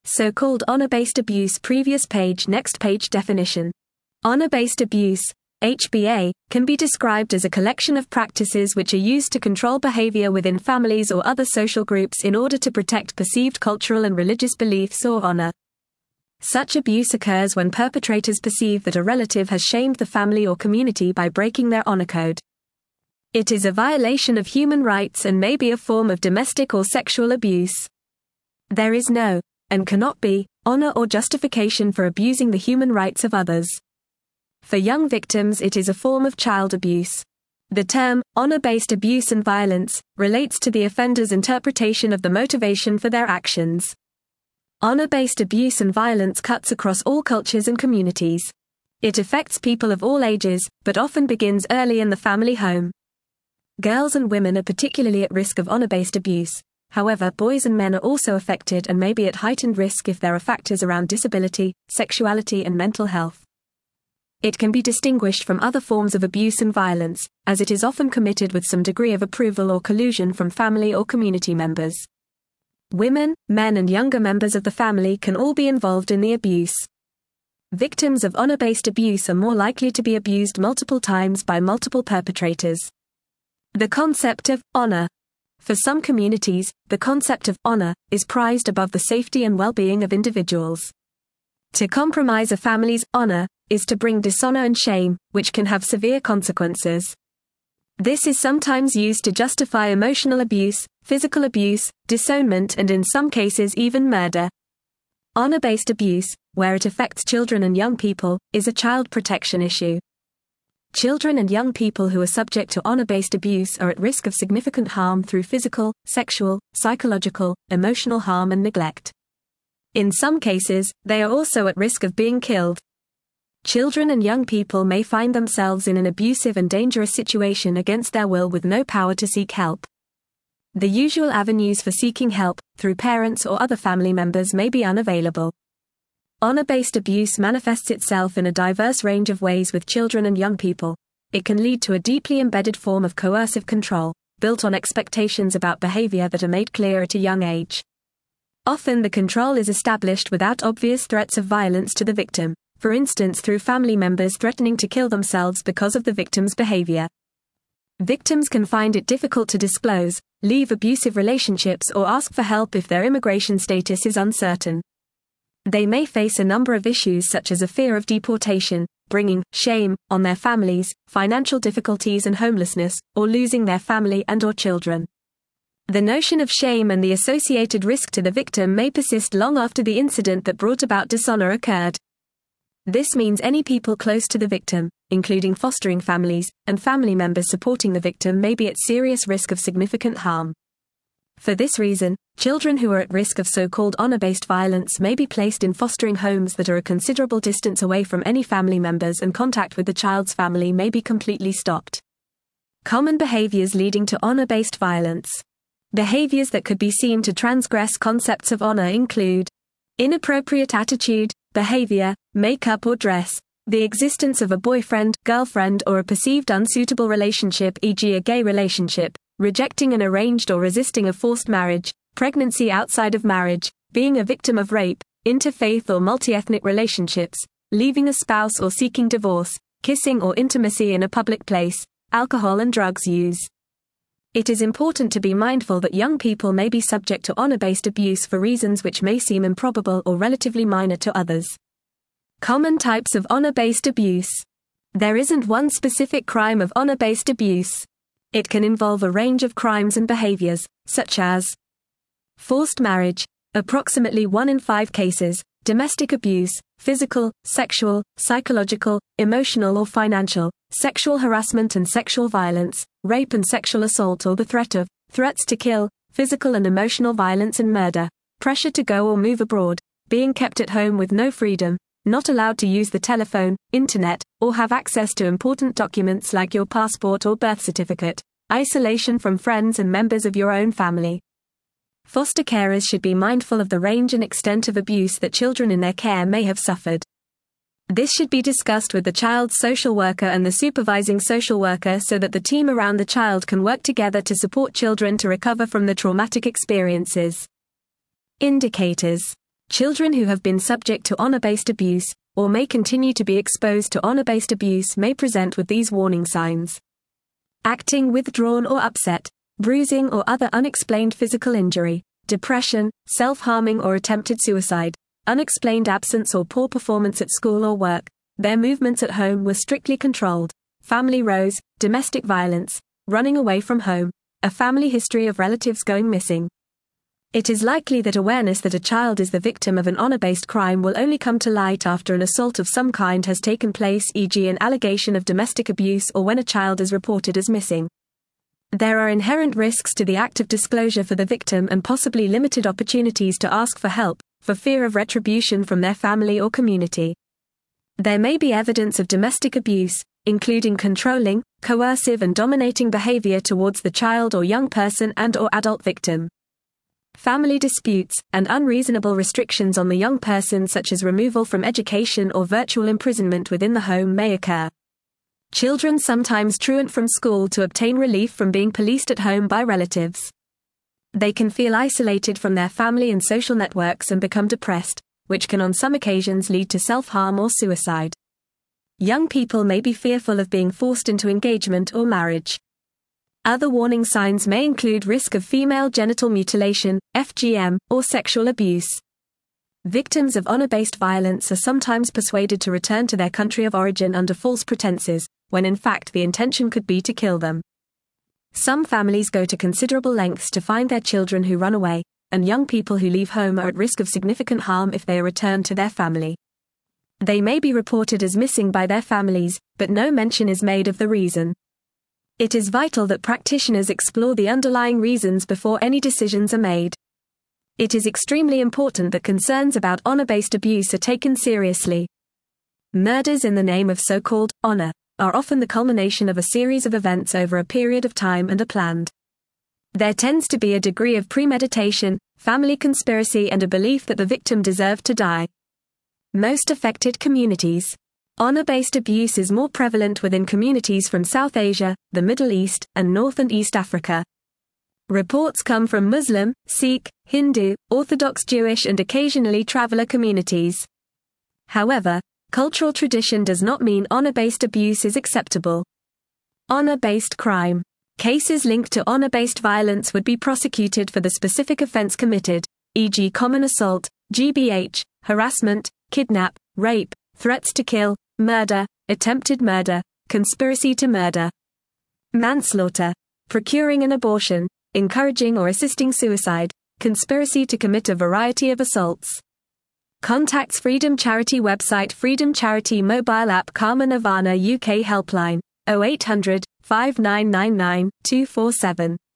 So-called honor-based abuse. Previous page. Next page. Definition. Honor-based abuse, HBA, can be described as a collection of practices which are used to control behavior within families or other social groups in order to protect perceived cultural and religious beliefs or honor. Such abuse occurs when perpetrators perceive that a relative has shamed the family or community by breaking their honor code. It is a violation of human rights and may be a form of domestic or sexual abuse. There is no, and cannot be, honor or justification for abusing the human rights of others. For young victims, it is a form of child abuse. The term, honor-based abuse and violence, relates to the offender's interpretation of the motivation for their actions. Honor-based abuse and violence cuts across all cultures and communities. It affects people of all ages, but often begins early in the family home. Girls and women are particularly at risk of honor-based abuse. However, boys and men are also affected and may be at heightened risk if there are factors around disability, sexuality, and mental health. It can be distinguished from other forms of abuse and violence, as it is often committed with some degree of approval or collusion from family or community members. Women, men, and younger members of the family can all be involved in the abuse. Victims of honor-based abuse are more likely to be abused multiple times by multiple perpetrators. The concept of honor. For some communities, the concept of honor is prized above the safety and well-being of individuals. To compromise a family's honor is to bring dishonor and shame, which can have severe consequences. This is sometimes used to justify emotional abuse, physical abuse, disownment, and in some cases even murder. Honor-based abuse, where it affects children and young people, is a child protection issue. Children and young people who are subject to honor-based abuse are at risk of significant harm through physical, sexual, psychological, emotional harm and neglect. In some cases, they are also at risk of being killed. Children and young people may find themselves in an abusive and dangerous situation against their will with no power to seek help. The usual avenues for seeking help, through parents or other family members, may be unavailable. Honor-based abuse manifests itself in a diverse range of ways with children and young people. It can lead to a deeply embedded form of coercive control, built on expectations about behavior that are made clear at a young age. Often the control is established without obvious threats of violence to the victim, for instance through family members threatening to kill themselves because of the victim's behavior. Victims can find it difficult to disclose, leave abusive relationships, or ask for help if their immigration status is uncertain. They may face a number of issues such as a fear of deportation, bringing shame on their families, financial difficulties and homelessness, or losing their family and/or children. The notion of shame and the associated risk to the victim may persist long after the incident that brought about dishonor occurred. This means any people close to the victim, including fostering families, and family members supporting the victim, may be at serious risk of significant harm. For this reason, children who are at risk of so-called honor-based violence may be placed in fostering homes that are a considerable distance away from any family members, and contact with the child's family may be completely stopped. Common behaviors leading to honor-based violence. Behaviors that could be seen to transgress concepts of honor include inappropriate attitude, behavior, makeup or dress, the existence of a boyfriend, girlfriend, or a perceived unsuitable relationship, e.g. a gay relationship, rejecting an arranged or resisting a forced marriage, pregnancy outside of marriage, being a victim of rape, interfaith or multi-ethnic relationships, leaving a spouse or seeking divorce, kissing or intimacy in a public place, alcohol and drugs use. It is important to be mindful that young people may be subject to honor-based abuse for reasons which may seem improbable or relatively minor to others. Common types of honor-based abuse. There isn't one specific crime of honor-based abuse. It can involve a range of crimes and behaviors, such as forced marriage, approximately 1 in 5 cases, domestic abuse, physical, sexual, psychological, emotional or financial, sexual harassment and sexual violence, rape and sexual assault or the threat of, threats to kill, physical and emotional violence and murder, pressure to go or move abroad, being kept at home with no freedom, not allowed to use the telephone, internet, or have access to important documents like your passport or birth certificate, isolation from friends and members of your own family. Foster carers should be mindful of the range and extent of abuse that children in their care may have suffered. This should be discussed with the child's social worker and the supervising social worker so that the team around the child can work together to support children to recover from the traumatic experiences. Indicators. Children who have been subject to honor-based abuse, or may continue to be exposed to honor-based abuse, may present with these warning signs: acting withdrawn or upset, bruising or other unexplained physical injury, depression, self-harming or attempted suicide, unexplained absence or poor performance at school or work, their movements at home were strictly controlled, family rows, domestic violence, running away from home, a family history of relatives going missing. It is likely that awareness that a child is the victim of an honor-based crime will only come to light after an assault of some kind has taken place, e.g. an allegation of domestic abuse, or when a child is reported as missing. There are inherent risks to the act of disclosure for the victim and possibly limited opportunities to ask for help, for fear of retribution from their family or community. There may be evidence of domestic abuse, including controlling, coercive and dominating behavior towards the child or young person and/or adult victim. Family disputes, and unreasonable restrictions on the young person, such as removal from education or virtual imprisonment within the home, may occur. Children sometimes truant from school to obtain relief from being policed at home by relatives. They can feel isolated from their family and social networks and become depressed, which can on some occasions lead to self-harm or suicide. Young people may be fearful of being forced into engagement or marriage. Other warning signs may include risk of female genital mutilation, FGM, or sexual abuse. Victims of honor-based violence are sometimes persuaded to return to their country of origin under false pretenses, when in fact the intention could be to kill them. Some families go to considerable lengths to find their children who run away, and young people who leave home are at risk of significant harm if they are returned to their family. They may be reported as missing by their families, but no mention is made of the reason. It is vital that practitioners explore the underlying reasons before any decisions are made. It is extremely important that concerns about honor-based abuse are taken seriously. Murders in the name of so-called honor are often the culmination of a series of events over a period of time and are planned. There tends to be a degree of premeditation, family conspiracy, and a belief that the victim deserved to die. Most affected communities. Honor-based abuse is more prevalent within communities from South Asia, the Middle East, and North and East Africa. Reports come from Muslim, Sikh, Hindu, Orthodox Jewish and occasionally traveler communities. However, cultural tradition does not mean honor-based abuse is acceptable. Honor-based crime. Cases linked to honor-based violence would be prosecuted for the specific offense committed, e.g. common assault, GBH, harassment, kidnap, rape, threats to kill, murder, attempted murder, conspiracy to murder. Manslaughter. Procuring an abortion, encouraging or assisting suicide, conspiracy to commit a variety of assaults. Contacts: Freedom Charity website, Freedom Charity mobile app, Karma Nirvana UK helpline, 0800 5999 247.